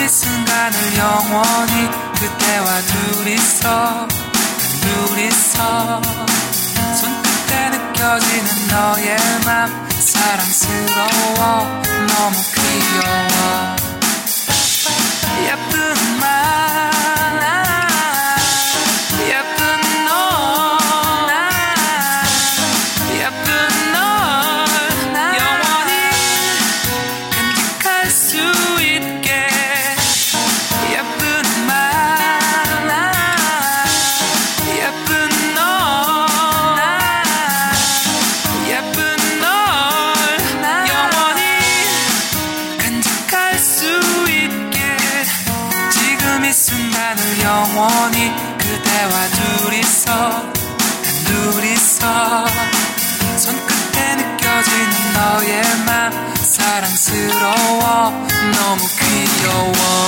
순간을 영원히 그대와 둘이서 손끝에 느껴지는 너의 맘 사랑스러워 너무 귀여워 예쁜 말 예쁜 너 예쁜 널 영원히 간직할 수 있게 예쁜 말 예쁜 너 예쁜 널 영원히 간직할 수 있게 지금 이 순간을 영원히 그대와 둘이서 손끝에 느껴지는 너의 맘 사랑스러워 너무 귀여워